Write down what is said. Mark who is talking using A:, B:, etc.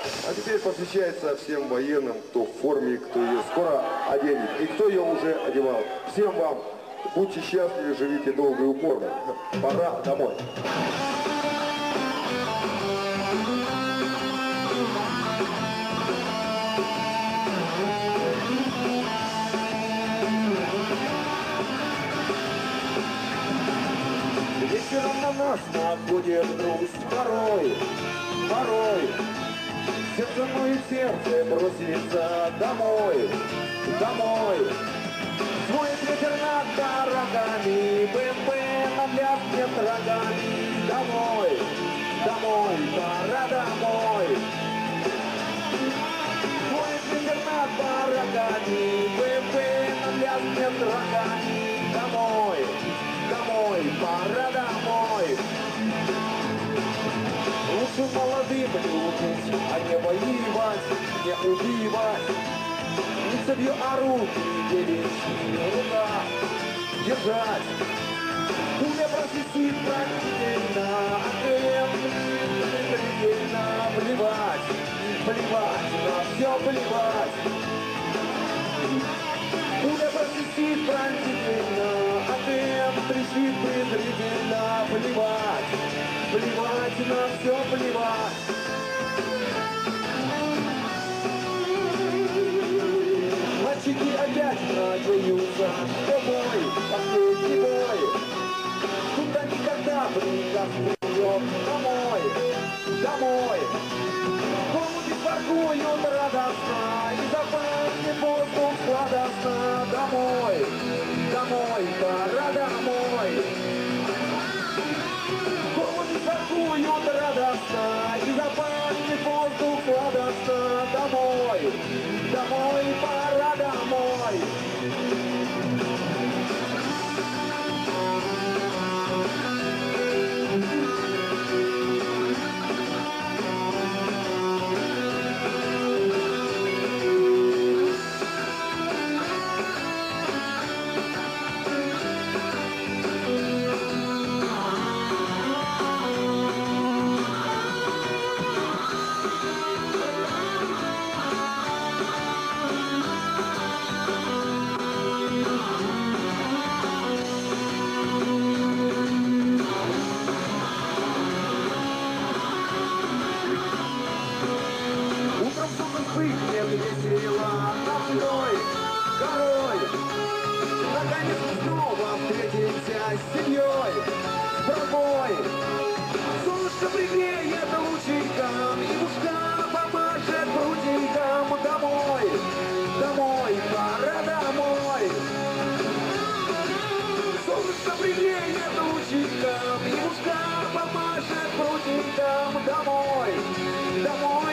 A: А теперь посвящается всем военным, кто в форме, кто ее скоро оденет, и кто ее уже одевал. Всем вам будьте счастливы, живите долго и упорно. Пора домой.
B: Вечером на нас находит грусть порой, порой. Сердце мое сердце бросится домой, домой. Свой ветер над дорогами, БМВ навлязнет рогами. Домой, домой, пора домой. Свой ветер над дорогами, БМВ навлязнет рогами. Домой, домой, пора домой. Лучше молодым любить, а не воевать, не убивать. Не цепью, а руки девичьи рука держать. Пуля просвистит пронзительно, а крем предельно плевать, плевать, на все плевать. Пуля просвистит пронзительно, а крем трещит презрительно, плевать, плевать, на все плевать. Мальчики опять надеются, что бой, последний бой. Куда никогда приказ придет домой, домой. Голуби воркуют радостно, и запахнет воздух сладостно. Домой, домой, пора домой. Голуби воркуют радостно, и запахнет воздух сладостно. Домой, домой, пора домой. Весело над мной горой. Наконец мы снова встретимся с семьей, с братвой. Солнышко пригреет лучиком, и мушка помашет прутиком. Домой, домой, пора домой. Солнышко пригреет лучиком, и мушка помашет прутиком. Домой, домой.